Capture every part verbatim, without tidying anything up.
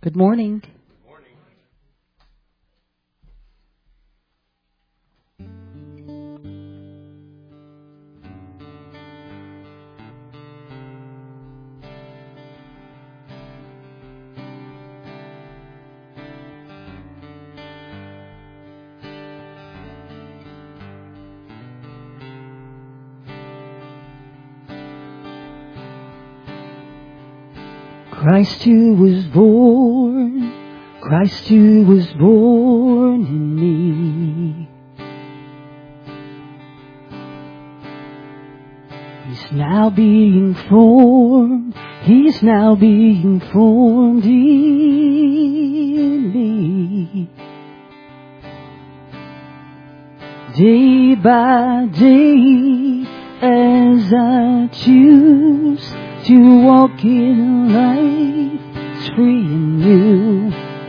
Good morning. Christ who was born, Christ who was born in me. He's now being formed, He's now being formed in me. Day by day, as I choose to walk in life, it's free and new.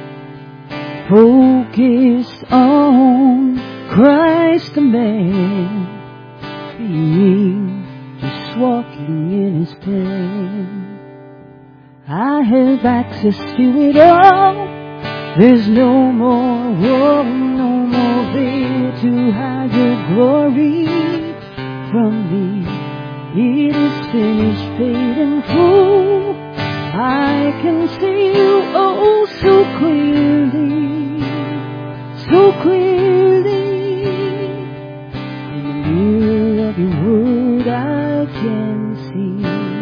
Focus on Christ the man, being just walking in His plan. I have access to it all. There's no more war, no more veil to hide your glory from me. It is finished, paid in full. I can see you oh so clearly, so clearly. In the mirror of your word I can see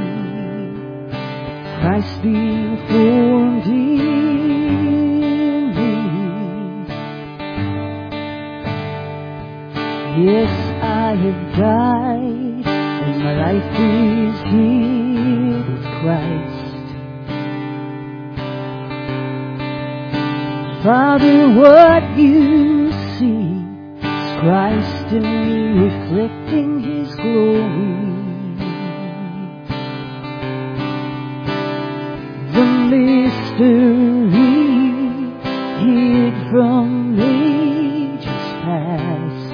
Christ being formed in me. Yes, I have died, my life is here with Christ. Father, what you see is Christ in me, reflecting His glory. The mystery hid from ages past,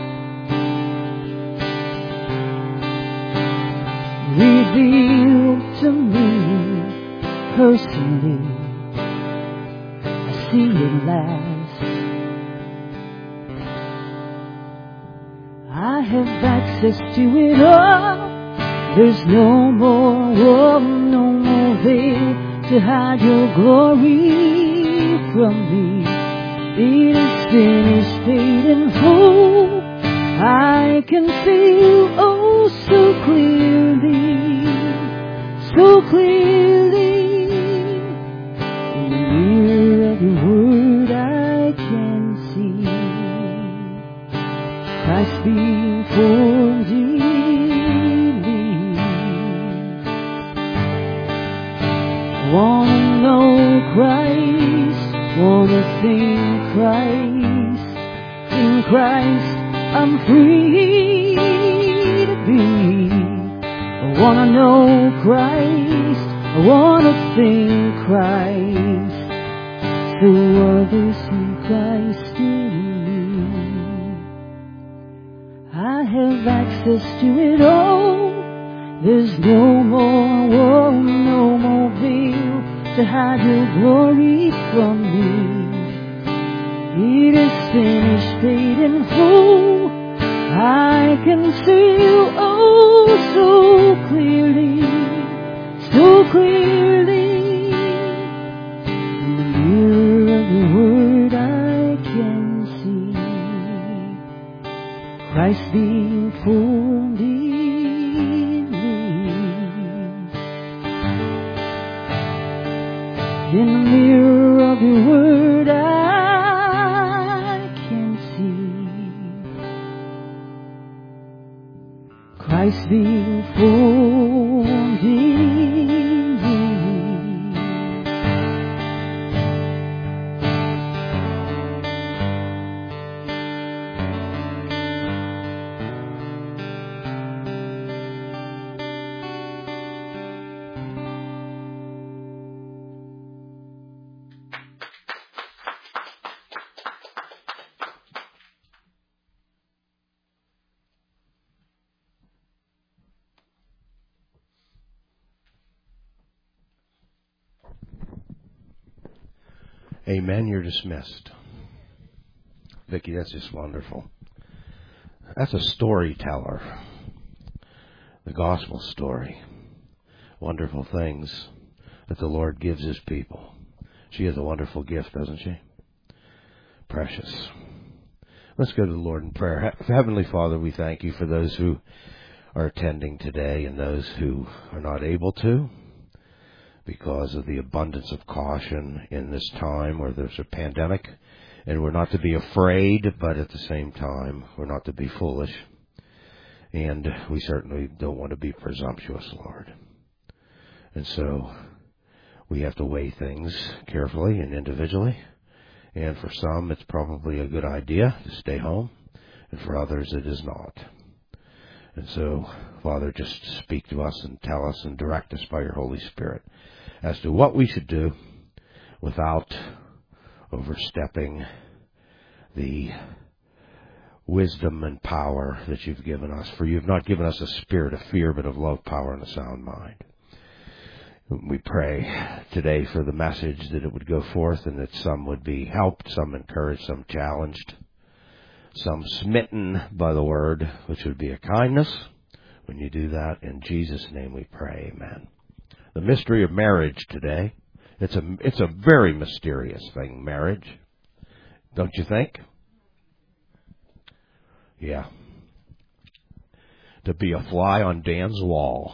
revealed to me personally. I see it last. I have access to it all. There's no more war, no more veil to hide your glory from me. It is finished, paid in full. I can feel oh so clearly, so clearly. In the mirror of your word I can see Christ being formed in me. Wanna know Christ, wanna think Christ, in Christ I'm free to be. I wanna know Christ, I wanna think Christ, so others see Christ in me. I have access to it all. There's no more war, no more veil to hide your glory from me. It is finished, paid in full. I can see you oh so clearly, so clearly. In the mirror of your word I can see Christ being formed in me. In the mirror of your word I Christ being formed in me. Amen. You're dismissed. Vicki, that's just wonderful. That's a storyteller. The gospel story. Wonderful things that the Lord gives His people. She has a wonderful gift, doesn't she? Precious. Let's go to the Lord in prayer. Heavenly Father, we thank You for those who are attending today and those who are not able to because of the abundance of caution in this time where there's a pandemic. And we're not to be afraid, but at the same time, we're not to be foolish. And we certainly don't want to be presumptuous, Lord. And so we have to weigh things carefully and individually. And for some, it's probably a good idea to stay home. And for others, it is not. And so, Father, just speak to us and tell us and direct us by Your Holy Spirit as to what we should do without overstepping the wisdom and power that You've given us. For You've not given us a spirit of fear, but of love, power, and a sound mind. We pray today for the message that it would go forth and that some would be helped, some encouraged, some challenged, some smitten by the word, which would be a kindness. When You do that, in Jesus' name we pray, amen. The mystery of marriage today. It's a, it's a very mysterious thing, marriage. Don't you think? Yeah. To be a fly on Dan's wall.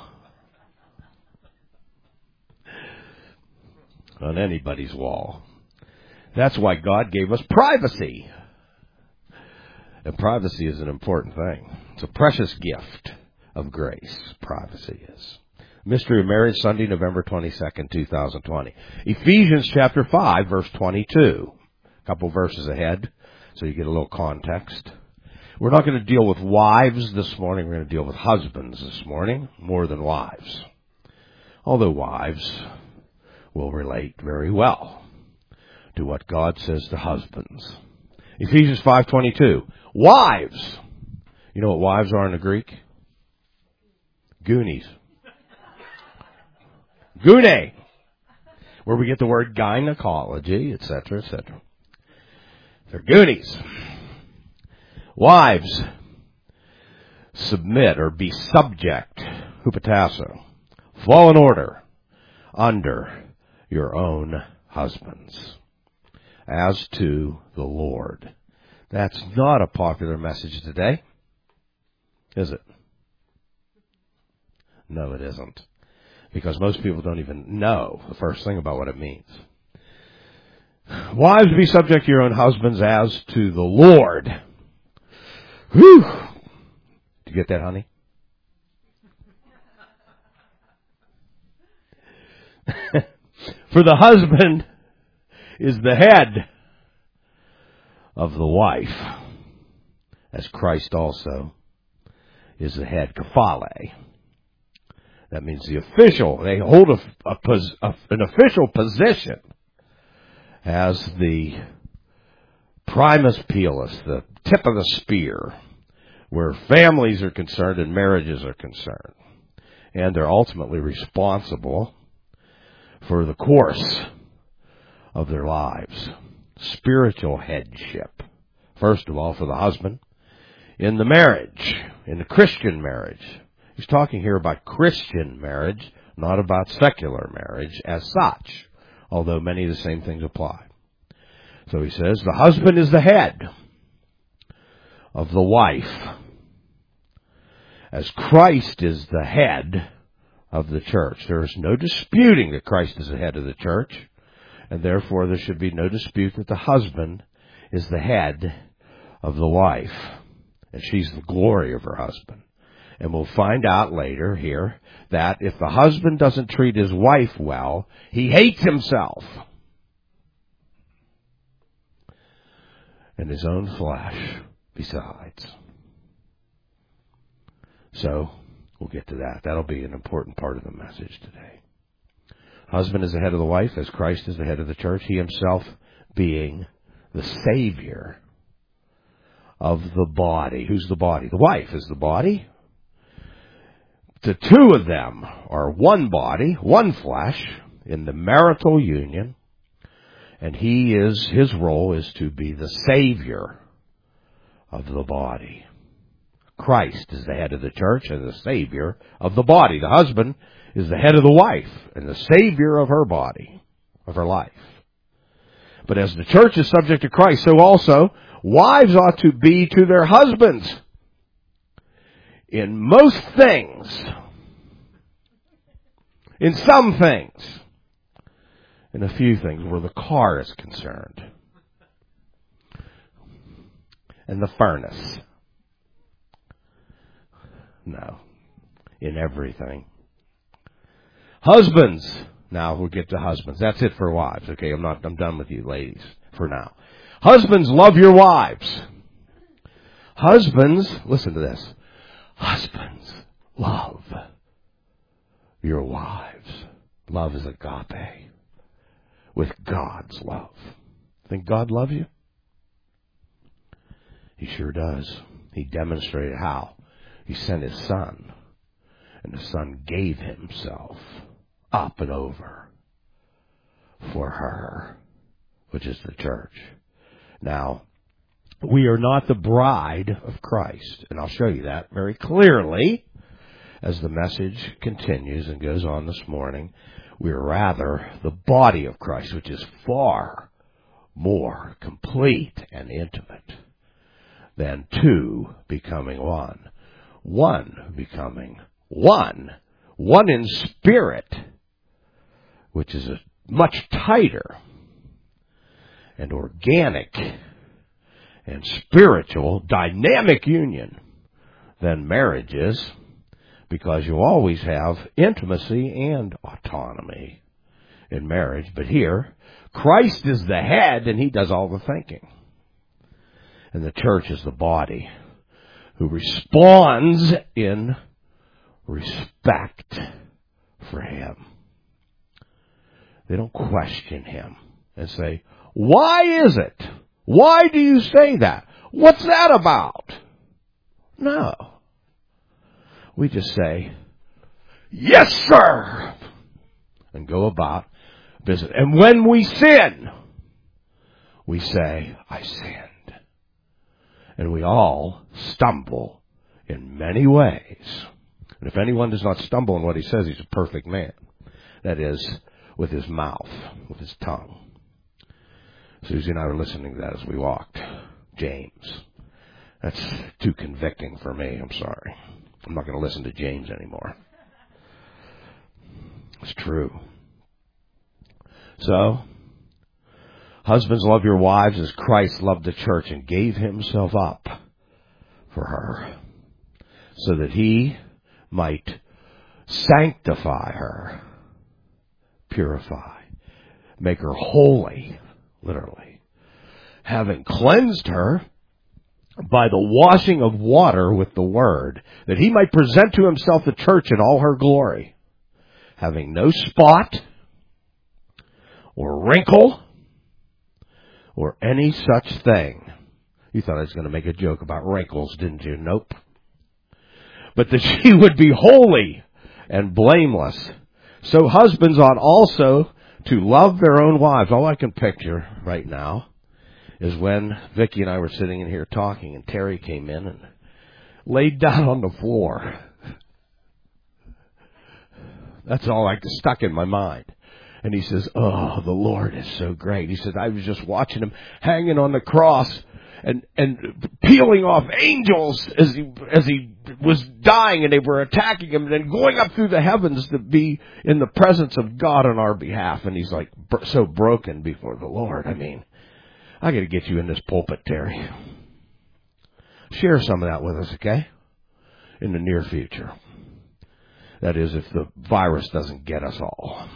On anybody's wall. That's why God gave us privacy. And privacy is an important thing. It's a precious gift of grace. Privacy is. Mystery of Marriage, Sunday, November twenty-second, twenty twenty. Ephesians chapter five, verse twenty-two. A couple verses ahead, so you get a little context. We're not going to deal with wives this morning. We're going to deal with husbands this morning, more than wives. Although wives will relate very well to what God says to husbands. Ephesians five twenty-two. Wives. You know what wives are in the Greek? Goonies. Gune, where we get the word gynecology, et cetera, et cetera. They're Goonies. Wives, submit or be subject, hupotasso, fall in order, under your own husbands, as to the Lord. That's not a popular message today, is it? No, it isn't. Because most people don't even know the first thing about what it means. Wives, be subject to your own husbands as to the Lord. Whew! Did you get that, honey? For the husband is the head of the wife, as Christ also is the head, kephale. That means the official. They hold a, a, a, an official position as the primus pilus, the tip of the spear, where families are concerned and marriages are concerned. And they're ultimately responsible for the course of their lives. Spiritual headship. First of all, for the husband. In the marriage, in the Christian marriage. He's talking here about Christian marriage, not about secular marriage as such, although many of the same things apply. So he says, the husband is the head of the wife, as Christ is the head of the church. There is no disputing that Christ is the head of the church, and therefore there should be no dispute that the husband is the head of the wife, and she's the glory of her husband. And we'll find out later here that if the husband doesn't treat his wife well, he hates himself and his own flesh besides. So we'll get to that. That'll be an important part of the message today. Husband is the head of the wife, as Christ is the head of the church, he himself being the Savior of the body. Who's the body? The wife is the body. The two of them are one body, one flesh, in the marital union. And he is, his role is to be the Savior of the body. Christ is the head of the church and the Savior of the body. The husband is the head of the wife and the Savior of her body, of her life. But as the church is subject to Christ, so also wives ought to be to their husbands in most things, in some things, in a few things where the car is concerned, and the furnace. No, in everything. Husbands. Now we'll get to husbands. That's it for wives. Okay, I'm not. I'm done with you, ladies, for now. Husbands, love your wives. Husbands, listen to this. Husbands, love your wives. Love is agape, with God's love. Think God loves you? He sure does. He demonstrated how. He sent his son, and the son gave himself up and over for her, which is the church. Now, we are not the bride of Christ, and I'll show you that very clearly as the message continues and goes on this morning. We are rather the body of Christ, which is far more complete and intimate than two becoming one. One becoming one. One in spirit, which is a much tighter and organic and spiritual dynamic union than marriage is, because you always have intimacy and autonomy in marriage. But here, Christ is the head and he does all the thinking. And the church is the body who responds in respect for him. They don't question him and say, why is it? Why do you say that? What's that about? No. We just say, yes, sir, and go about business. And when we sin, we say, I sinned. And we all stumble in many ways. And if anyone does not stumble in what he says, he's a perfect man. That is, with his mouth, with his tongue. Susie and I were listening to that as we walked. James. That's too convicting for me. I'm sorry. I'm not going to listen to James anymore. It's true. So, husbands, love your wives as Christ loved the church and gave himself up for her, so that he might sanctify her, purify, make her holy, literally, having cleansed her by the washing of water with the word, that he might present to himself the church in all her glory, having no spot or wrinkle or any such thing. You thought I was going to make a joke about wrinkles, didn't you? Nope. But that she would be holy and blameless. So husbands ought also to love their own wives. All I can picture right now is when Vicki and I were sitting in here talking and Terry came in and laid down on the floor. That's all I stuck in my mind. And he says, oh, the Lord is so great. He said, I was just watching him hanging on the cross and, and peeling off angels as he, as he was dying and they were attacking him and then going up through the heavens to be in the presence of God on our behalf. And he's like so broken before the Lord. I mean, I got to get you in this pulpit, Terry. Share some of that with us, okay? In the near future. That is, if the virus doesn't get us all.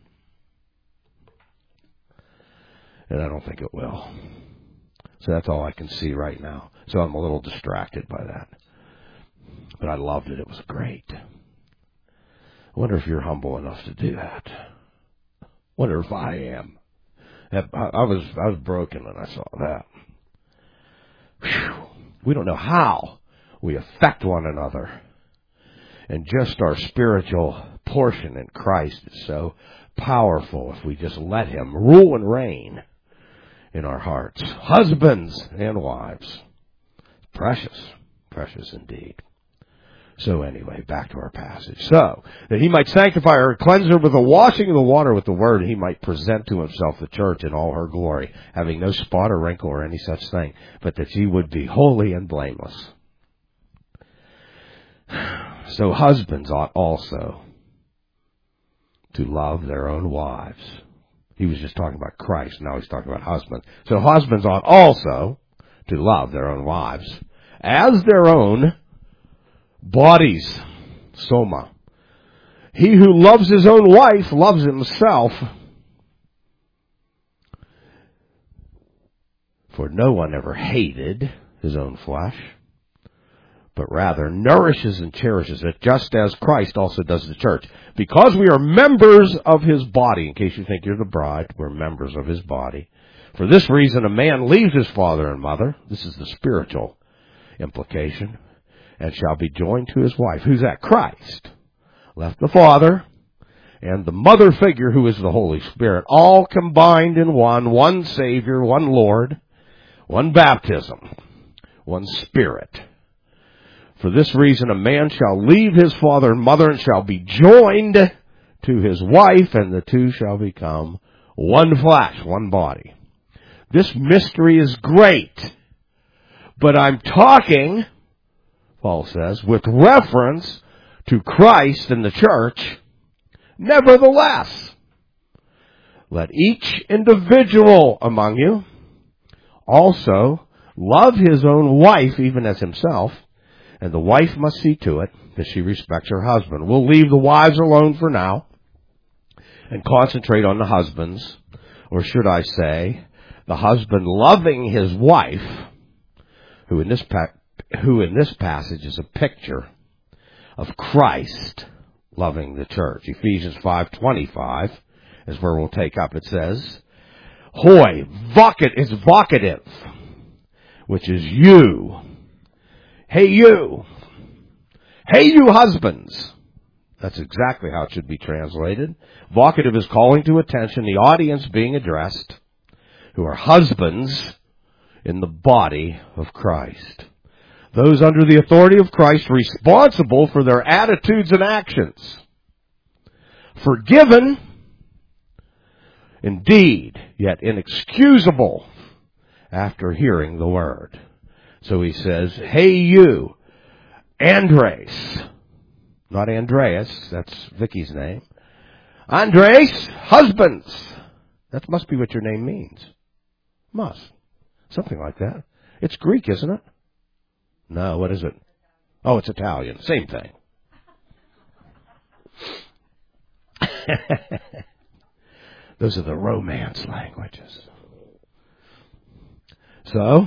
And I don't think it will. So that's all I can see right now. So I'm a little distracted by that. But I loved it. It was great. I wonder if you're humble enough to do that. I wonder if I am. I was I was broken when I saw that. Whew. We don't know how we affect one another. And just our spiritual portion in Christ is so powerful if we just let Him rule and reign in our hearts. Husbands and wives. Precious, precious indeed. So anyway, back to our passage. So, that He might sanctify her, cleanse her with the washing of the water with the word, and He might present to Himself the church in all her glory, having no spot or wrinkle or any such thing, but that she would be holy and blameless. So husbands ought also to love their own wives. He was just talking about Christ, now he's talking about husbands. So husbands ought also to love their own wives as their own bodies. Soma. He who loves his own wife loves himself. For no one ever hated his own flesh, but rather nourishes and cherishes it, just as Christ also does the church. Because we are members of His body. In case you think you're the bride, we're members of His body. For this reason, a man leaves his father and mother. This is the spiritual implication. And shall be joined to his wife. Who's that? Christ. Left the Father and the mother figure, who is the Holy Spirit, all combined in one, one Savior, one Lord, one baptism, one Spirit. For this reason, a man shall leave his father and mother and shall be joined to his wife, and the two shall become one flesh, one body. This mystery is great, but I'm talking, Paul says, with reference to Christ and the church. Nevertheless, let each individual among you also love his own wife even as himself, and the wife must see to it that she respects her husband. We'll leave the wives alone for now and concentrate on the husbands, or should I say, the husband loving his wife, who in this pa- who in this passage is a picture of Christ loving the church. Ephesians five twenty-five is where we'll take up. It says, Hoi, vocat is vocative, which is you. Hey you. Hey you husbands. That's exactly how it should be translated. Vocative is calling to attention, the audience being addressed, who are husbands in the body of Christ. Those under the authority of Christ responsible for their attitudes and actions. Forgiven, indeed, yet inexcusable after hearing the word. So he says, hey you, Andres, not Andreas, that's Vicky's name. Andres, husbands. That must be what your name means. Must. Something like that. It's Greek, isn't it? No, what is it? Oh, it's Italian. Same thing. Those are the Romance languages. So,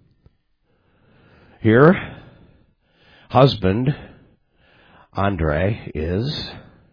here, husband, Andre, is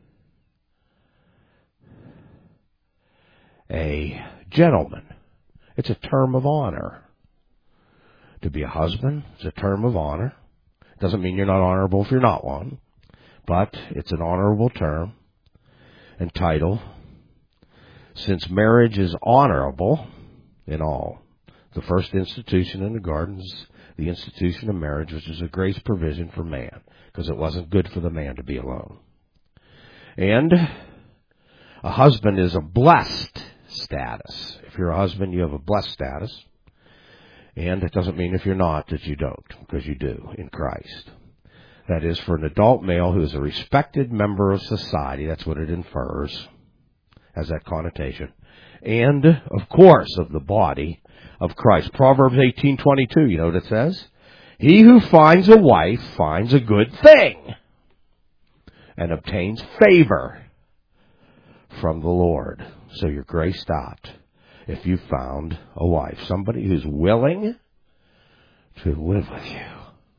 a gentleman. It's a term of honor. To be a husband is a term of honor. It doesn't mean you're not honorable if you're not one, but it's an honorable term and title, since marriage is honorable in all. The first institution in the garden is the institution of marriage, which is a grace provision for man, because it wasn't good for the man to be alone. And a husband is a blessed status. If you're a husband, you have a blessed status. And it doesn't mean if you're not that you don't, because you do in Christ. That is, for an adult male who is a respected member of society, that's what it infers, has that connotation. And, of course, of the body of Christ. Proverbs eighteen twenty-two, you know what it says? He who finds a wife finds a good thing and obtains favor from the Lord. So you're graced out if you found a wife, somebody who's willing to live with you.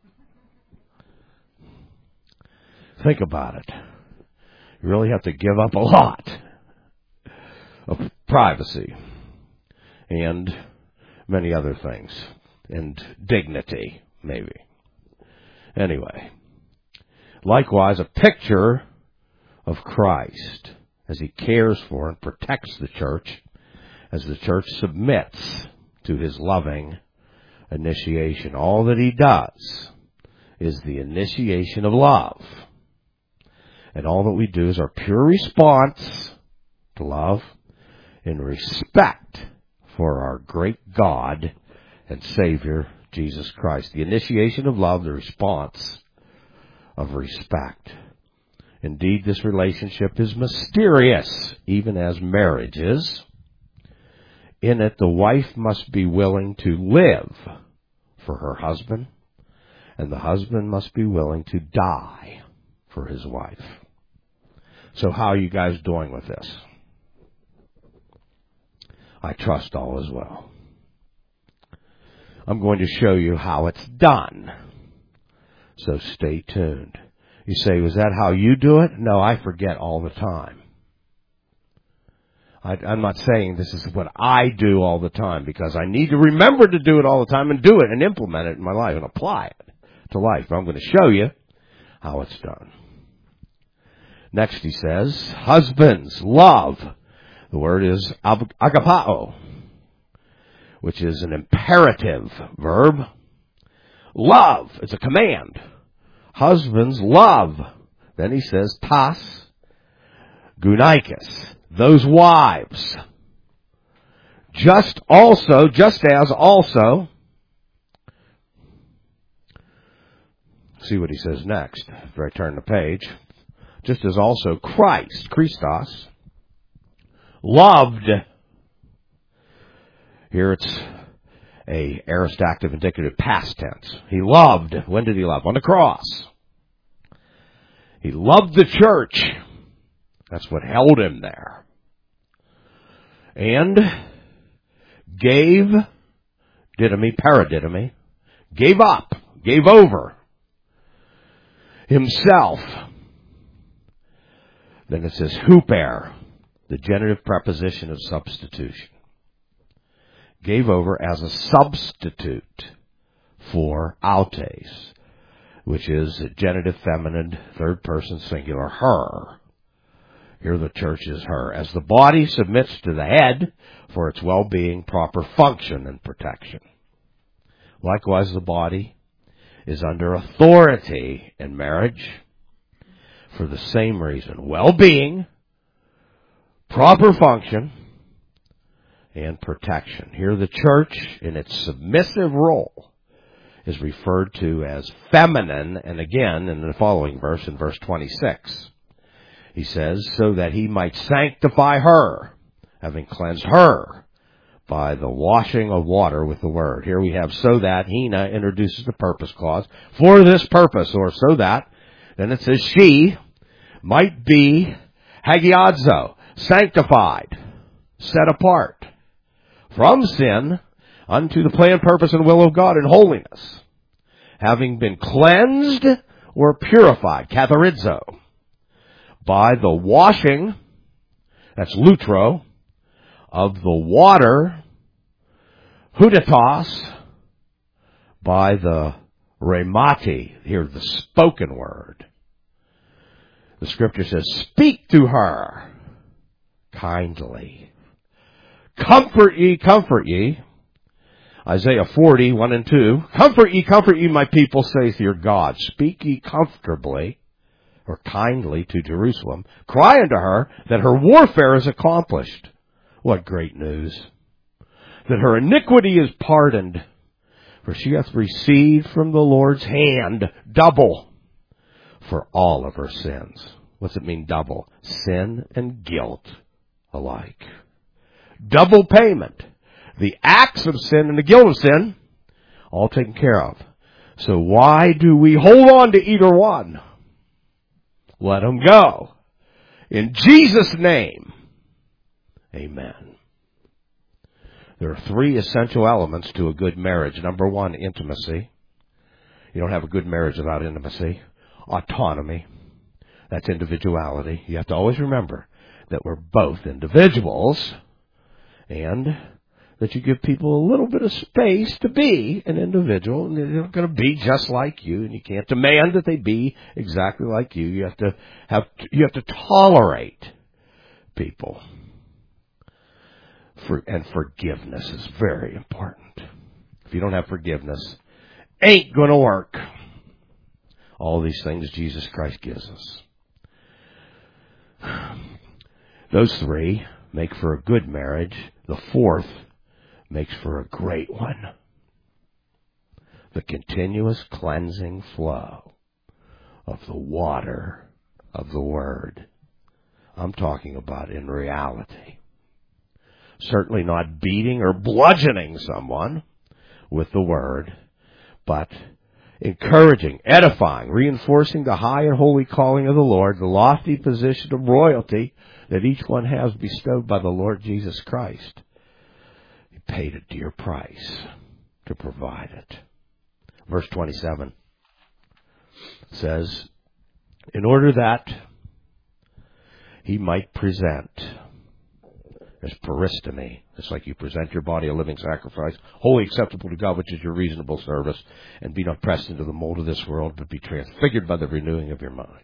Think about it. You really have to give up a lot of privacy and many other things, and dignity, maybe. Anyway, likewise, a picture of Christ as he cares for and protects the church, as the church submits to his loving initiation. All that he does is the initiation of love. And all that we do is our pure response to love in respect for our great God and Savior, Jesus Christ. The initiation of love, the response of respect. Indeed, this relationship is mysterious, even as marriage is. In it, the wife must be willing to live for her husband, and the husband must be willing to die for his wife. So how are you guys doing with this? I trust all is well. I'm going to show you how it's done. So stay tuned. You say, was that how you do it? No, I forget all the time. I, I'm not saying this is what I do all the time, because I need to remember to do it all the time and do it and implement it in my life and apply it to life. But I'm going to show you how it's done. Next he says, husbands, love. The word is agapao, which is an imperative verb. Love is a command. Husbands, love. Then he says, tas, gunaikos, those wives. Just also, just as also. See what he says next, after I turn the page. Just as also Christ, Christos, loved. Here it's a aorist active indicative past tense. He loved. When did he love? On the cross. He loved the church. That's what held him there. And gave, didomi, paradidomi, gave up, gave over himself. Then it says huper, the genitive preposition of substitution. Gave over as a substitute for autes, which is a genitive feminine, third person singular, her. Here the church is her. As the body submits to the head for its well-being, proper function, and protection. Likewise, the body is under authority in marriage for the same reason. Well-being, proper function, and protection. Here the church, in its submissive role, is referred to as feminine, and again, in the following verse, in verse twenty-six, he says, so that he might sanctify her, having cleansed her by the washing of water with the word. Here we have so that. Hina introduces the purpose clause. For this purpose, or so that. Then it says she might be hagiadzo, sanctified, set apart from sin unto the plan, purpose, and will of God in holiness, having been cleansed or purified, katharizo, by the washing, that's lutro, of the water, hudatos, by the remati, here the spoken word. The scripture says, speak to her kindly. Comfort ye, comfort ye. Isaiah forty, one and two. Comfort ye, comfort ye, my people, saith your God. Speak ye comfortably, or kindly, to Jerusalem. Cry unto her that her warfare is accomplished. What great news. That her iniquity is pardoned. For she hath received from the Lord's hand double for all of her sins. What's it mean, double? Sin and guilt alike. Double payment. The acts of sin and the guilt of sin, all taken care of. So why do we hold on to either one? Let them go. In Jesus' name, amen. There are three essential elements to a good marriage. Number one, intimacy. You don't have a good marriage without intimacy. Autonomy. That's individuality. You have to always remember that we're both individuals. And that you give people a little bit of space to be an individual, and they're not going to be just like you, and you can't demand that they be exactly like you. You have to have, you have to tolerate people. For, and forgiveness is very important. If you don't have forgiveness, ain't going to work. All these things Jesus Christ gives us. Those three make for a good marriage. The fourth makes for a great one. The continuous cleansing flow of the water of the Word. I'm talking about in reality. Certainly not beating or bludgeoning someone with the Word, but encouraging, edifying, reinforcing the high and holy calling of the Lord, the lofty position of royalty that each one has bestowed by the Lord Jesus Christ. He paid a dear price to provide it. Verse twenty-seven says, in order that he might present, there's peristomy. It's like you present your body a living sacrifice, wholly acceptable to God, which is your reasonable service, and be not pressed into the mold of this world, but be transfigured by the renewing of your mind.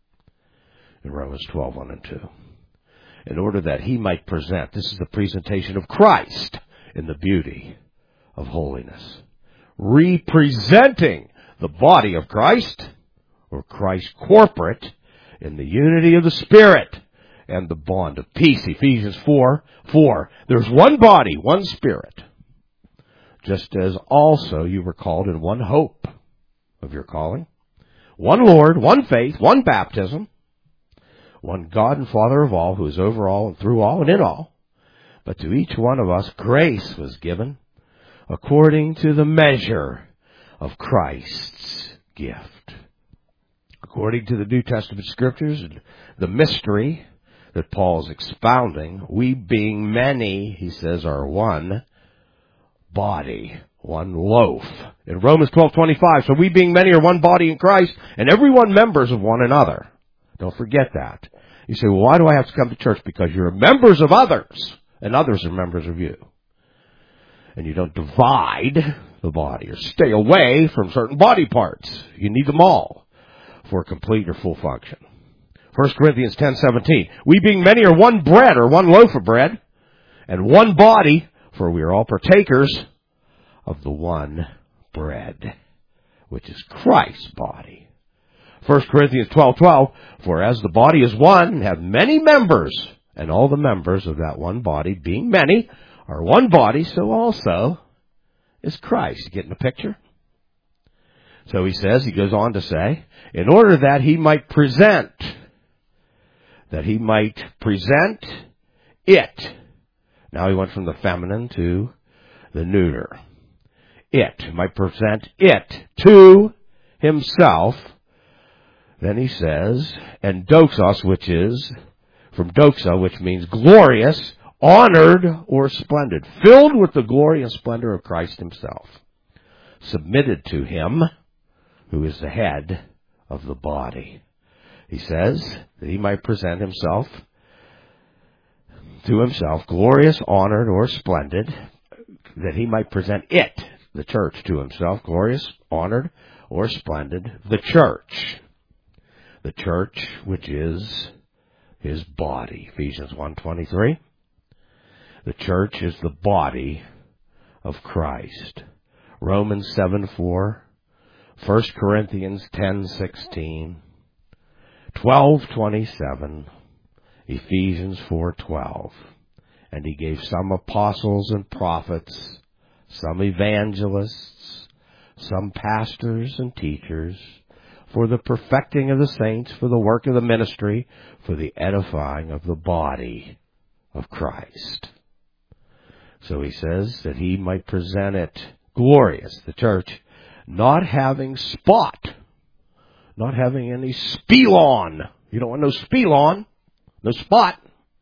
In Romans twelve, one and two. In order that he might present, this is the presentation of Christ in the beauty of holiness. Representing the body of Christ, or Christ corporate, in the unity of the Spirit and the bond of peace. Ephesians four, four. There's one body, one Spirit, just as also you were called in one hope of your calling, one Lord, one faith, one baptism, one God and Father of all, who is over all and through all and in all. But to each one of us grace was given according to the measure of Christ's gift. According to the New Testament Scriptures, the mystery that Paul's expounding, we being many, he says, are one body, one loaf. In Romans twelve twenty-five, so we being many are one body in Christ, and everyone members of one another. Don't forget that. You say, well, why do I have to come to church? Because you're members of others, and others are members of you. And you don't divide the body or stay away from certain body parts. You need them all for complete or full function. First Corinthians ten seventeen. We being many are one bread or one loaf of bread, and one body, for we are all partakers of the one bread, which is Christ's body. First Corinthians twelve twelve. For as the body is one, and have many members, and all the members of that one body, being many, are one body, so also is Christ. You getting the picture? So he says, he goes on to say, in order that he might present, that he might present it. Now he went from the feminine to the neuter. It, might present it to himself. Then he says, and doxos, which is, from doxa, which means glorious, honored, or splendid, filled with the glory and splendor of Christ himself, submitted to him, who is the head of the body. He says that he might present himself to himself, glorious, honored, or splendid, that he might present it, the church, to himself, glorious, honored, or splendid, the church. The church, which is his body. Ephesians one twenty-three. The church is the body of Christ. Romans seven four. First Corinthians ten sixteen. twelve twenty-seven. Ephesians four twelve. And he gave some apostles and prophets, some evangelists, some pastors and teachers, for the perfecting of the saints, for the work of the ministry, for the edifying of the body of Christ. So he says that he might present it glorious, the church, not having spot, not having any spilon. You don't want no spilon, no spot.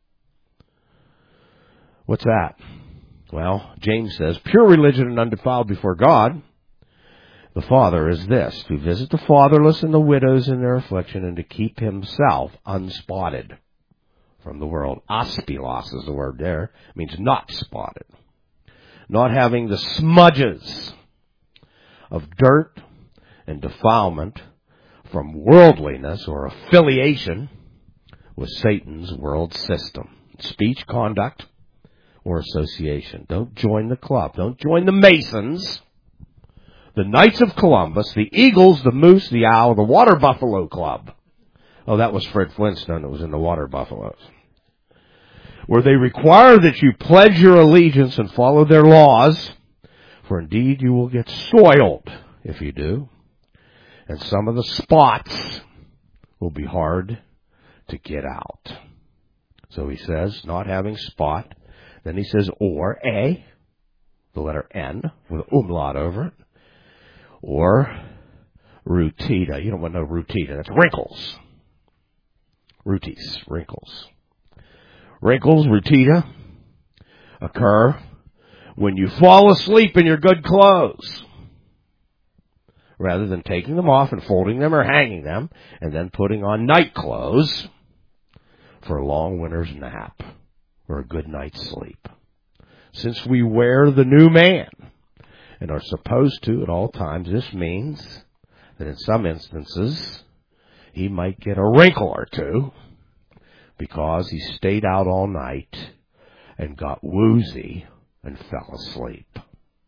What's that? Well, James says, pure religion and undefiled before God, the Father, is this, to visit the fatherless and the widows in their affliction, and to keep himself unspotted from the world. Aspilos is the word there. It means not spotted. not having the smudges of dirt and defilement from worldliness or affiliation with Satan's world system, speech, conduct, or association. Don't join the club. Don't join the Masons, the Knights of Columbus, the Eagles, the Moose, the Owl, the Water Buffalo Club. Oh, that was Fred Flintstone that was in the Water Buffaloes. Where they require that you pledge your allegiance and follow their laws, for indeed you will get soiled if you do. And some of the spots will be hard to get out. So he says, not having spot. Then he says, or A, the letter N, with an umlaut over it. Or rutita. You don't want to know rutita. That's wrinkles. Rutis, wrinkles. Wrinkles, rutita, occur when you fall asleep in your good clothes, rather than taking them off and folding them or hanging them, and then putting on night clothes for a long winter's nap or a good night's sleep. Since we wear the new man and are supposed to at all times, this means that in some instances he might get a wrinkle or two because he stayed out all night and got woozy and fell asleep.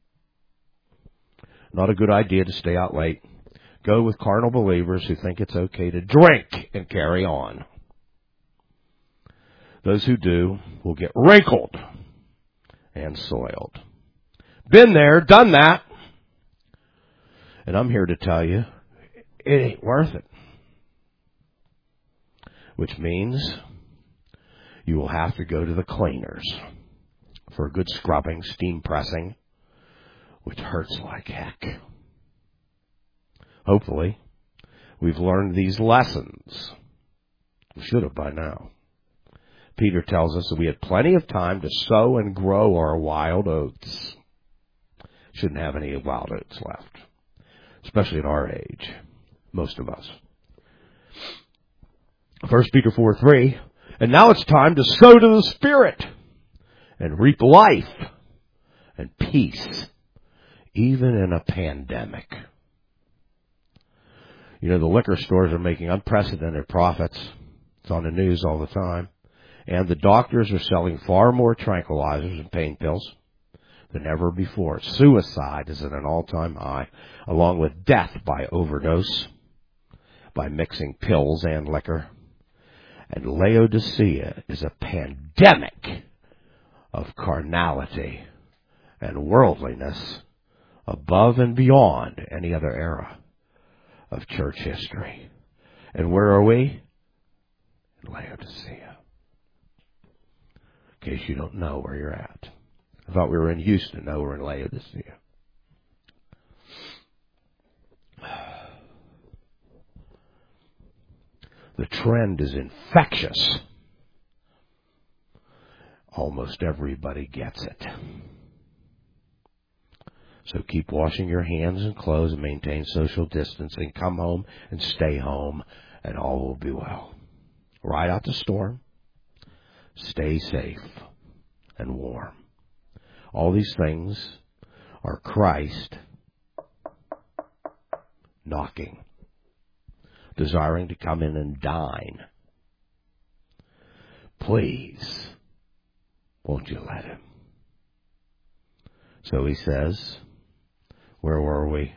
Not a good idea to stay out late. Go with carnal believers who think it's okay to drink and carry on. Those who do will get wrinkled and soiled. Been there, done that. And I'm here to tell you, it ain't worth it. Which means you will have to go to the cleaners for a good scrubbing, steam pressing, which hurts like heck. Hopefully, we've learned these lessons. We should have by now. Peter tells us that we had plenty of time to sow and grow our wild oats. Shouldn't have any wild oats left, especially at our age, most of us. First Peter four three, and now it's time to sow to the Spirit and reap life and peace, even in a pandemic. You know, the liquor stores are making unprecedented profits. It's on the news all the time. And the doctors are selling far more tranquilizers and pain pills than ever before. Suicide is at an all-time high, along with death by overdose, by mixing pills and liquor. And Laodicea is a pandemic of carnality and worldliness above and beyond any other era of church history. And where are we? In Laodicea. In case you don't know where you're at. I thought we were in Houston. No, we're in Laodicea. The trend is infectious. Almost everybody gets it. So keep washing your hands and clothes and maintain social distancing. Come home and stay home, and all will be well. Ride out the storm. Stay safe and warm. All these things are Christ knocking, desiring to come in and dine. Please, won't you let him? So he says, where were we?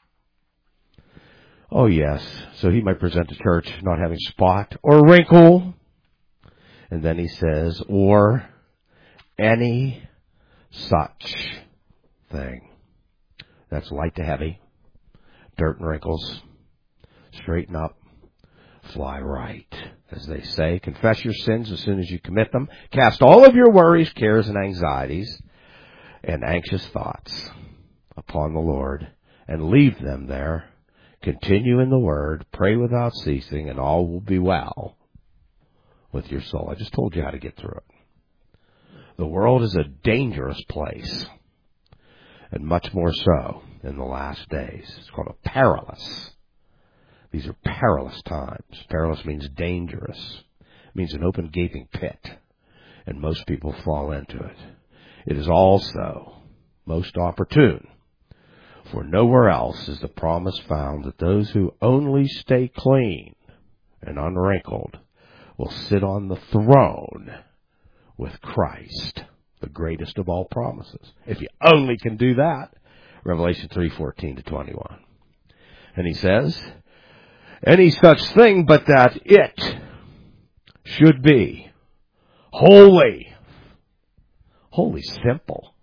Oh, yes. So he might present the church not having spot or wrinkle. And then he says, or any such thing. That's light to heavy, dirt and wrinkles, straighten up, fly right. As they say, confess your sins as soon as you commit them. Cast all of your worries, cares, and anxieties and anxious thoughts upon the Lord and leave them there. Continue in the Word, pray without ceasing, and all will be well with your soul. I just told you how to get through it. The world is a dangerous place, and much more so in the last days. It's called a perilous. These are perilous times. Perilous means dangerous. It means an open gaping pit, and most people fall into it. It is also most opportune. For nowhere else is the promise found that those who only stay clean and unwrinkled will sit on the throne with Christ, the greatest of all promises. If you only can do that, Revelation three fourteen to twenty-one. And he says, any such thing but that it should be holy. Holy, simple.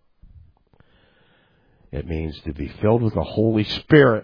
It means to be filled with the Holy Spirit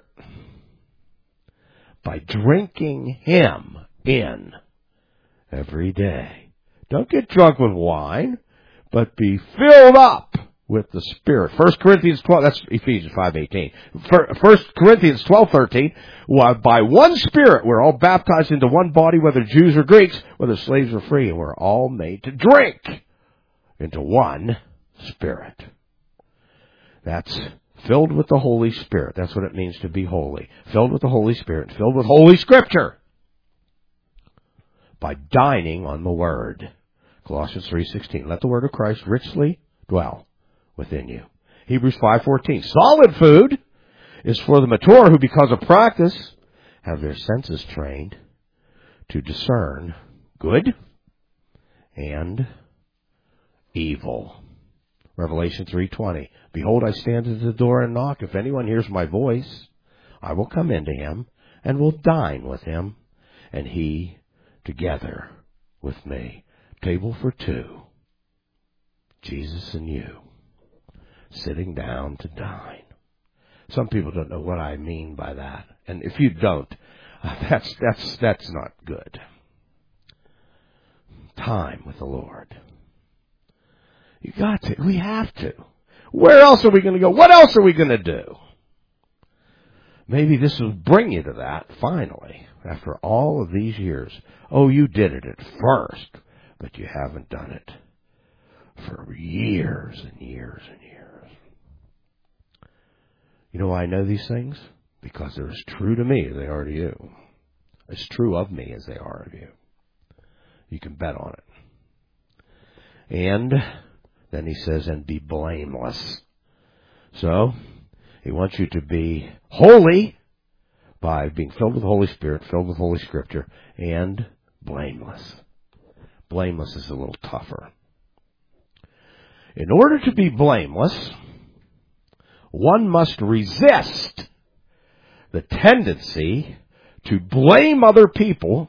by drinking Him in every day. Don't get drunk with wine, but be filled up with the Spirit. First Corinthians twelve, that's Ephesians five eighteen. First Corinthians twelve thirteen, by one Spirit we're all baptized into one body, whether Jews or Greeks, whether slaves or free, and we're all made to drink into one Spirit. That's filled with the Holy Spirit. That's what it means to be holy. Filled with the Holy Spirit, filled with Holy Scripture. By dining on the Word. Colossians three sixteen. Let the Word of Christ richly dwell within you. Hebrews five fourteen. Solid food is for the mature who, because of practice, have their senses trained to discern good and evil. Revelation three twenty. Behold, I stand at the door and knock. If anyone hears my voice, I will come into him and will dine with him, and he together with me. Table for two. Jesus and you sitting down to dine. Some people don't know what I mean by that. And if you don't, that's that's that's not good. Time with the Lord. You got to. We have to. Where else are we going to go? What else are we going to do? Maybe this will bring you to that finally, after all of these years. Oh, you did it at first, but you haven't done it for years and years and years. You know why I know these things? Because they're as true to me as they are to you. As true of me as they are of you. You can bet on it. And then he says, and be blameless. So, he wants you to be holy by being filled with the Holy Spirit, filled with Holy Scripture, and blameless. Blameless is a little tougher. In order to be blameless, one must resist the tendency to blame other people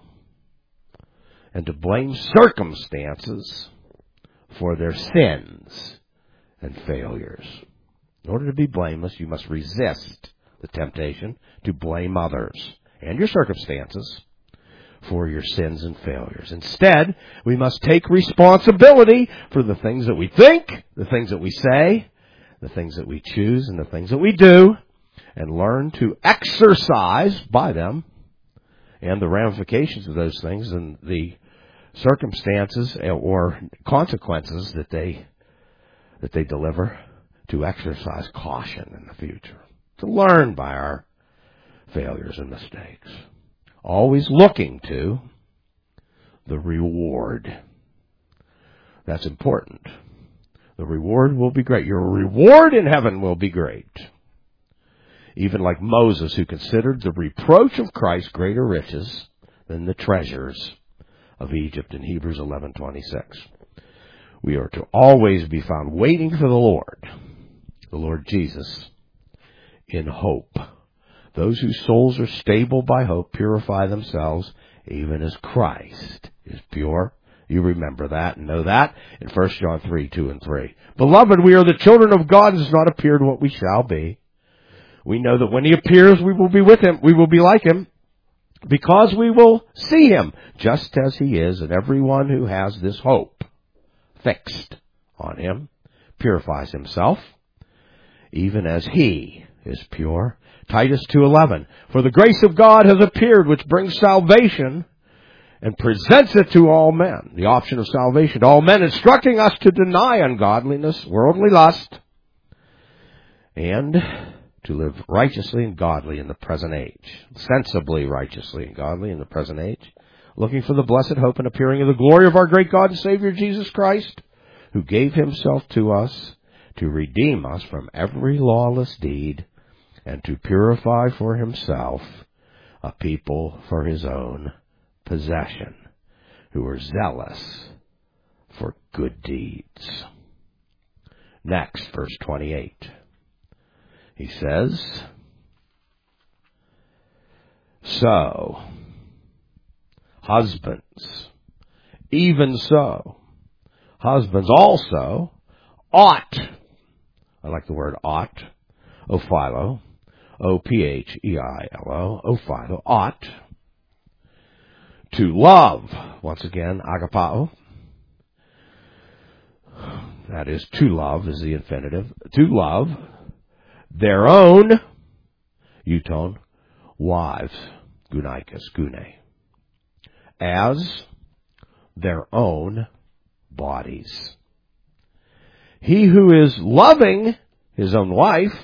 and to blame circumstances for their sins and failures. In order to be blameless, you must resist the temptation to blame others and your circumstances for your sins and failures. Instead, we must take responsibility for the things that we think, the things that we say, the things that we choose, and the things that we do, and learn to exercise by them and the ramifications of those things and the circumstances or consequences that they that they deliver, to exercise caution in the future, to learn by our failures and mistakes. Always looking to the reward. That's important. The reward will be great. Your reward in heaven will be great. Even like Moses, who considered the reproach of Christ greater riches than the treasures of Egypt in Hebrews eleven twenty-six. We are to always be found waiting for the Lord, the Lord Jesus, in hope. Those whose souls are stable by hope purify themselves, even as Christ is pure. You remember that and know that in First John three, two and three. Beloved, we are the children of God, and has not appeared what we shall be. We know that when He appears, we will be with Him. We will be like Him, because we will see Him just as He is, and everyone who has this hope fixed on Him purifies himself, even as He is pure. Titus two eleven. For the grace of God has appeared, which brings salvation and presents it to all men, the option of salvation to all men, instructing us to deny ungodliness, worldly lust, and to live righteously and godly in the present age, sensibly righteously and godly in the present age, looking for the blessed hope and appearing of the glory of our great God and Savior Jesus Christ, who gave Himself to us to redeem us from every lawless deed, and to purify for himself a people for his own possession, who are zealous for good deeds. Next, verse twenty-eight. He says, so, husbands, even so, husbands also ought, I like the word ought, ophilo, O P H E I L O, ophilo, ought, to love, once again, agapao, that is, to love is the infinitive, to love their own, euton, wives, gunaikas, gune, as their own bodies. He who is loving his own wife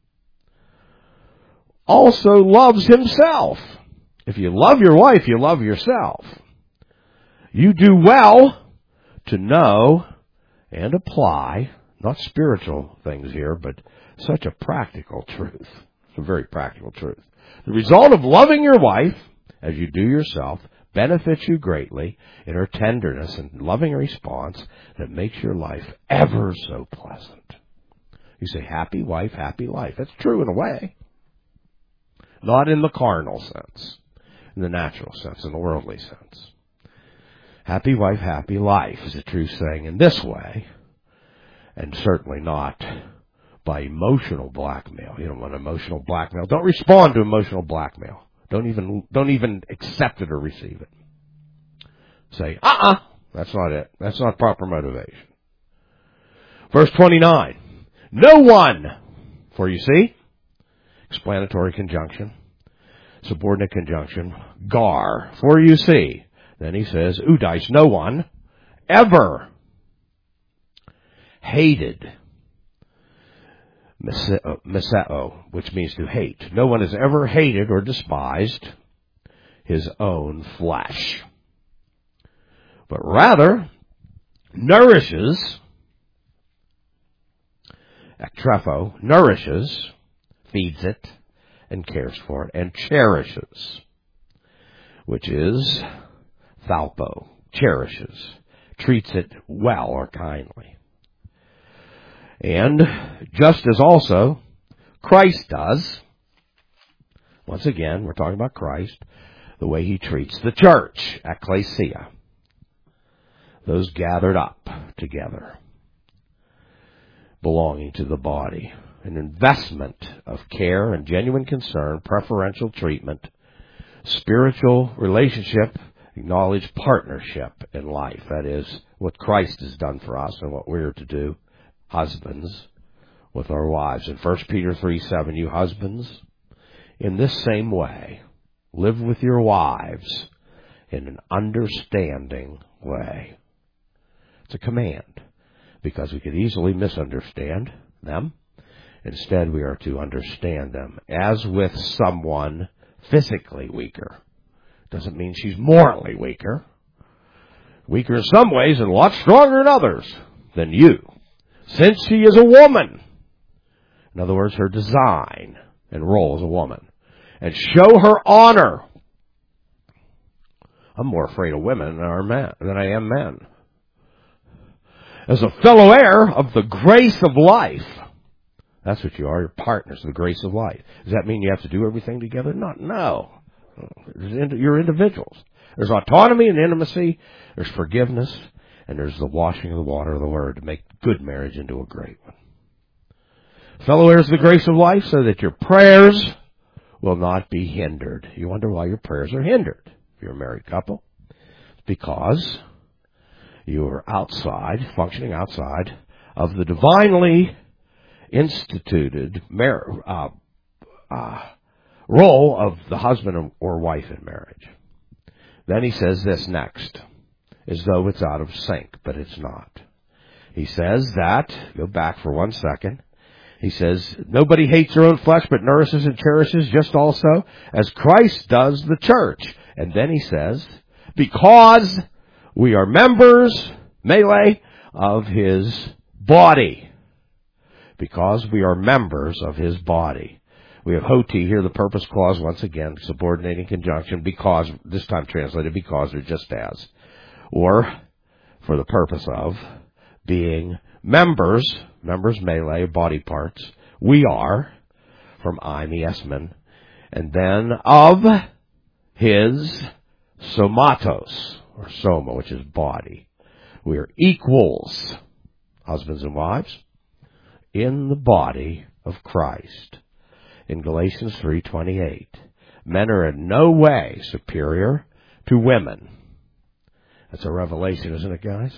also loves himself. If you love your wife, you love yourself. You do well to know and apply, not spiritual things here, but such a practical truth. It's a very practical truth. The result of loving your wife, as you do yourself, benefits you greatly in her tenderness and loving response that makes your life ever so pleasant. You say, happy wife, happy life. That's true in a way. Not in the carnal sense, in the natural sense, in the worldly sense. Happy wife, happy life is a true saying in this way, and certainly not by emotional blackmail. You don't want emotional blackmail. Don't respond to emotional blackmail. Don't even don't even accept it or receive it. Say, uh-uh, that's not it. That's not proper motivation. Verse twenty-nine. No one, for you see, explanatory conjunction, subordinate conjunction, gar, for you see. Then he says, Udice, no one ever hated, miseo, which means to hate. No one has ever hated or despised his own flesh, but rather nourishes, ektrepho, nourishes, feeds it, and cares for it, and cherishes, which is thalpo, cherishes, treats it well or kindly. And just as also Christ does, once again, we're talking about Christ, the way he treats the church, ecclesia, those gathered up together, belonging to the body. An investment of care and genuine concern, preferential treatment, spiritual relationship, acknowledged partnership in life. That is what Christ has done for us and what we're to do, husbands, with our wives. In First Peter three seven, you husbands, in this same way, live with your wives in an understanding way. It's a command, because we could easily misunderstand them. Instead, we are to understand them as with someone physically weaker. Doesn't mean she's morally weaker. Weaker in some ways and a lot stronger in others than you, since she is a woman. In other words, her design and role as a woman. And show her honor. I'm more afraid of women than, are men, than I am men. As a fellow heir of the grace of life. That's what you are. You're partners of the grace of life. Does that mean you have to do everything together? Not, no. You're individuals. There's autonomy and intimacy. There's forgiveness. And there's the washing of the water of the Word to make good marriage into a great one. Fellow heirs of the grace of life, so that your prayers will not be hindered. You wonder why your prayers are hindered if you're a married couple. Because you are outside, functioning outside of the divinely instituted mar- uh, uh, role of the husband or wife in marriage. Then he says this next, as though it's out of sync, but it's not. He says that, go back for one second, he says, nobody hates their own flesh, but nourishes and cherishes, just also as Christ does the church. And then he says, because we are members, melee, of his body. because we are members of his body. We have hoti here, the purpose clause, once again, subordinating conjunction, because, this time translated because or just as, or for the purpose of being members, members melee, body parts, we are, from I'm, esmen, and then of his somatos, or soma, which is body. We are equals, husbands and wives, in the body of Christ. In Galatians three twenty-eight, men are in no way superior to women. That's a revelation, isn't it, guys?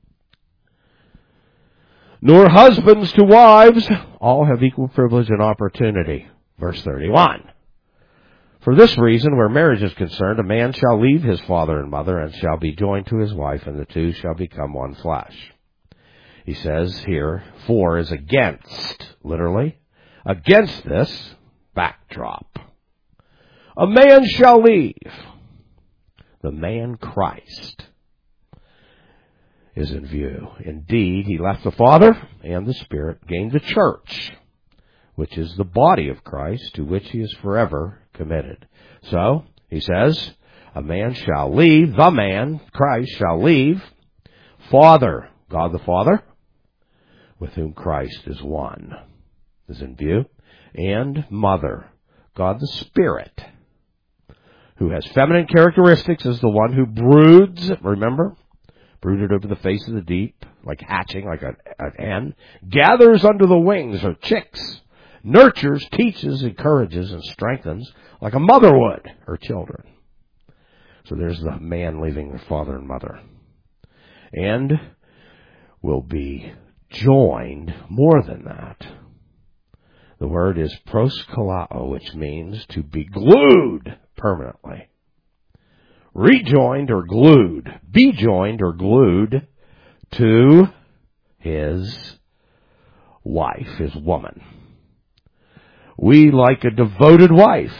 Nor husbands to wives. All have equal privilege and opportunity. Verse thirty-one. For this reason, where marriage is concerned, a man shall leave his father and mother and shall be joined to his wife, and the two shall become one flesh. He says here, for is against, literally, against this backdrop. A man shall leave. The man Christ is in view. Indeed, he left the Father and the Spirit, gained the church, which is the body of Christ, to which he is forever committed. So, he says, a man shall leave, the man, Christ, shall leave, Father, God the Father, with whom Christ is one, is in view, and mother, God the Spirit, who has feminine characteristics, is the one who broods, remember, brooded over the face of the deep, like hatching, like an, an hen, gathers under the wings of chicks, nurtures, teaches, encourages, and strengthens, like a mother would her children. So there's the man leaving their father and mother. And will be joined more than that. The word is proskalao, which means to be glued permanently. Rejoined or glued. Be joined or glued to his wife, his woman. We like a devoted wife,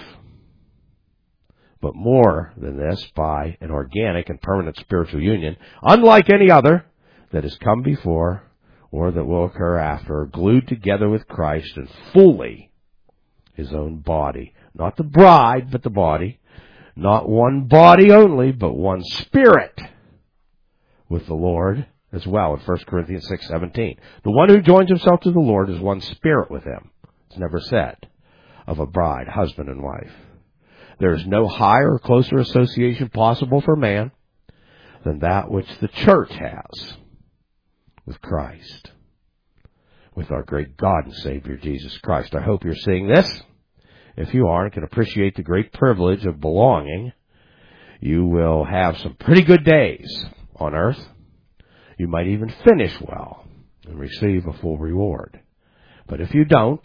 but more than this, by an organic and permanent spiritual union, unlike any other that has come before or that will occur after, glued together with Christ and fully his own body. Not the bride, but the body. Not one body only, but one spirit with the Lord as well, in First Corinthians six seventeen. The one who joins himself to the Lord is one spirit with him. It's never said of a bride, husband and wife. There is no higher or closer association possible for man than that which the church has with Christ, with our great God and Savior, Jesus Christ. I hope you're seeing this. If you are and can appreciate the great privilege of belonging, you will have some pretty good days on earth. You might even finish well and receive a full reward. But if you don't,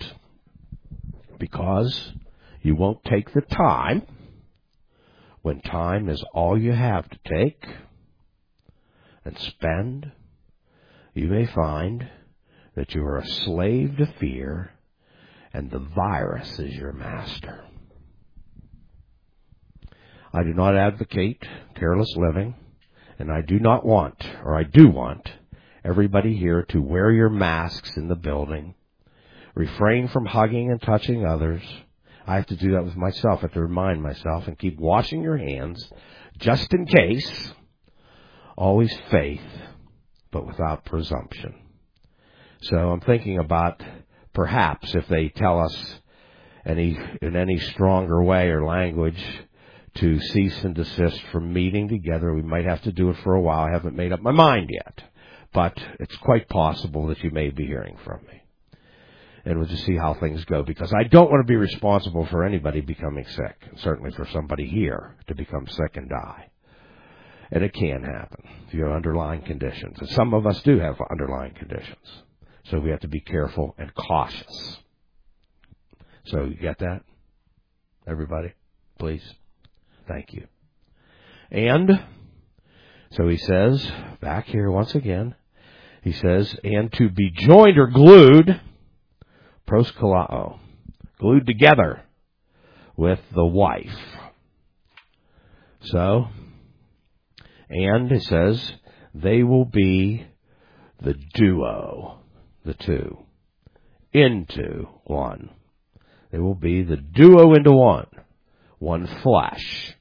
because you won't take the time, when time is all you have to take and spend, you may find that you are a slave to fear and the virus is your master. I do not advocate careless living, and I do not want, or I do want, everybody here to wear your masks in the building, refrain from hugging and touching others. I have to do that with myself. I have to remind myself and keep washing your hands just in case. Always faith, but without presumption. So I'm thinking about perhaps if they tell us any in any stronger way or language to cease and desist from meeting together, we might have to do it for a while. I haven't made up my mind yet, but it's quite possible that you may be hearing from me. And we'll just see how things go, because I don't want to be responsible for anybody becoming sick, and certainly for somebody here to become sick and die. And it can happen if you have underlying conditions. And some of us do have underlying conditions. So we have to be careful and cautious. So you get that? Everybody? Please? Thank you. And so he says, back here once again, he says, and to be joined or glued, proskalao, glued together with the wife. So, and it says, they will be the duo, the two, into one. They will be the duo into one. One flesh.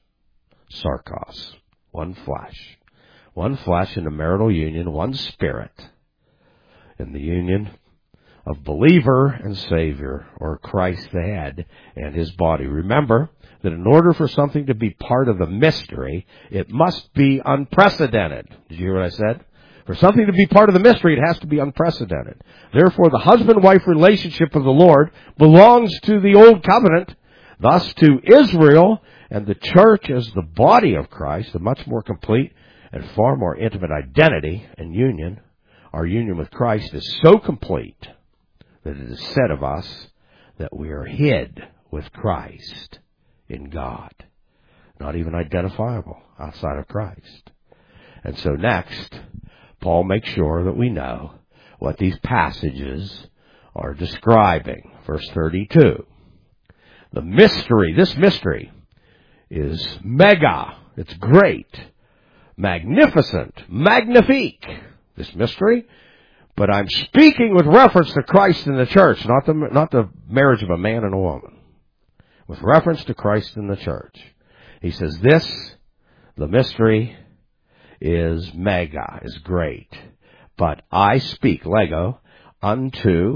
Sarkos. One flesh. One flesh in the marital union, one spirit in the union of believer and Savior, or Christ the head and his body. Remember that in order for something to be part of the mystery, it must be unprecedented. Did you hear what I said? For something to be part of the mystery, it has to be unprecedented. Therefore, the husband-wife relationship of the Lord belongs to the Old Covenant, thus to Israel, and the church as the body of Christ, a much more complete and far more intimate identity and union. Our union with Christ is so complete that it is said of us that we are hid with Christ in God. Not even identifiable outside of Christ. And so next, Paul makes sure that we know what these passages are describing. Verse thirty-two. The mystery, this mystery, is mega. It's great. Magnificent. Magnifique. This mystery. But I'm speaking with reference to Christ and the church, not the, not the marriage of a man and a woman. With reference to Christ and the church. He says this, the mystery is mega, is great. But I speak, lego, unto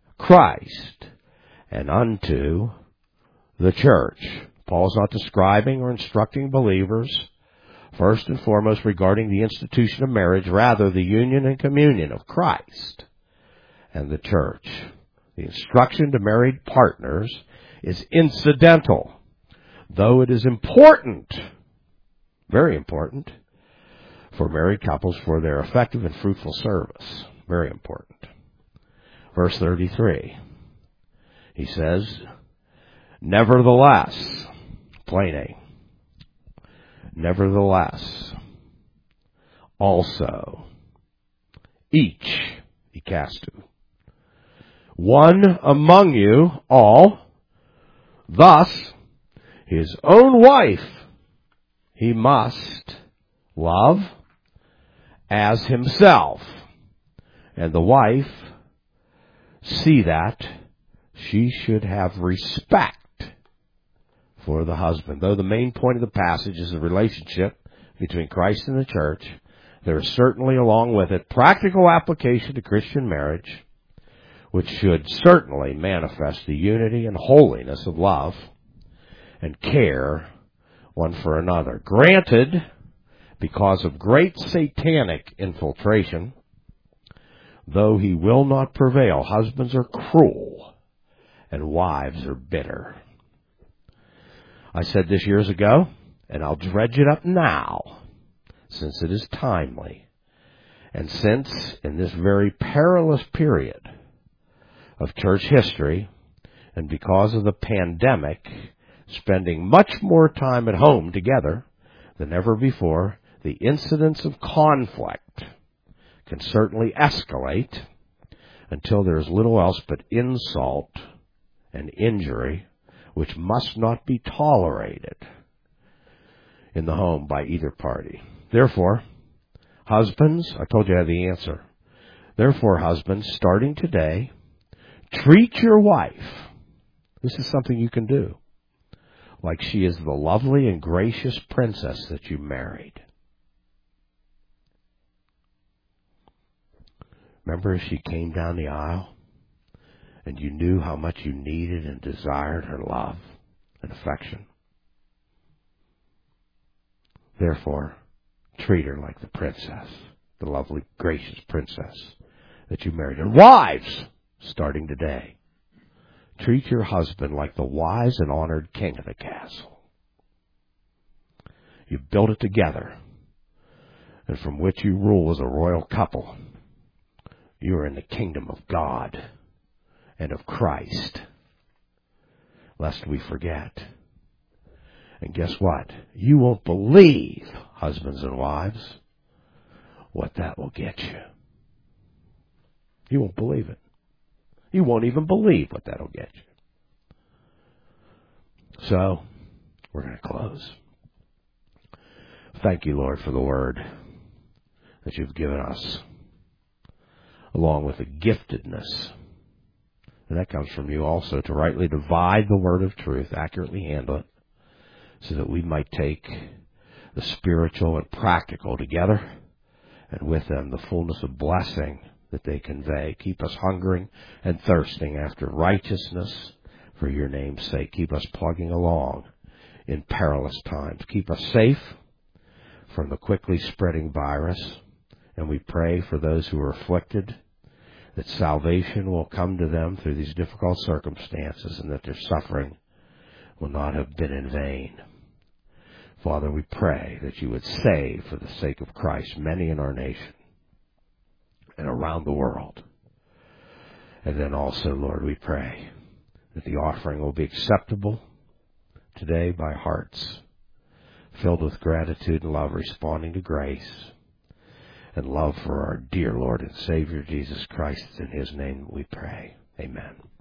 Christ and unto the church. Paul's not describing or instructing believers, first and foremost, regarding the institution of marriage, rather the union and communion of Christ and the church. The instruction to married partners is incidental, though it is important, very important, for married couples for their effective and fruitful service. Very important. Verse thirty-three, he says, nevertheless, plain A, nevertheless, also, each, ikastu, one among you all, thus, his own wife he must love as himself, and the wife see that she should have respect for the husband. Though the main point of the passage is the relationship between Christ and the church, there is certainly along with it practical application to Christian marriage, which should certainly manifest the unity and holiness of love and care one for another. Granted, because of great satanic infiltration, though he will not prevail, husbands are cruel and wives are bitter. I said this years ago, and I'll dredge it up now, since it is timely, and since in this very perilous period of church history, and because of the pandemic, spending much more time at home together than ever before, the incidence of conflict can certainly escalate until there is little else but insult and injury, which must not be tolerated in the home by either party. Therefore, husbands, I told you I had the answer. Therefore, husbands, starting today, treat your wife, this is something you can do, like she is the lovely and gracious princess that you married. Remember as she came down the aisle and you knew how much you needed and desired her love and affection? Therefore, treat her like the princess, the lovely, gracious princess that you married. And wives, starting today, treat your husband like the wise and honored king of the castle. You built it together, and from which you rule as a royal couple. You are in the kingdom of God and of Christ, lest we forget. And guess what? You won't believe, husbands and wives, what that will get you. You won't believe it. You won't even believe what that'll get you. So, we're going to close. Thank you, Lord, for the word that you've given us, along with the giftedness And that comes from you also, to rightly divide the word of truth, accurately handle it, so that we might take the spiritual and practical together, and with them the fullness of blessing that they convey. Keep us hungering and thirsting after righteousness for your name's sake. Keep us plugging along in perilous times. Keep us safe from the quickly spreading virus. And we pray for those who are afflicted, that salvation will come to them through these difficult circumstances, and that their suffering will not have been in vain. Father, we pray that you would save, for the sake of Christ, many in our nation and around the world. And then also, Lord, we pray that the offering will be acceptable today by hearts filled with gratitude and love, responding to grace and love for our dear Lord and Savior Jesus Christ. In his name we pray. Amen.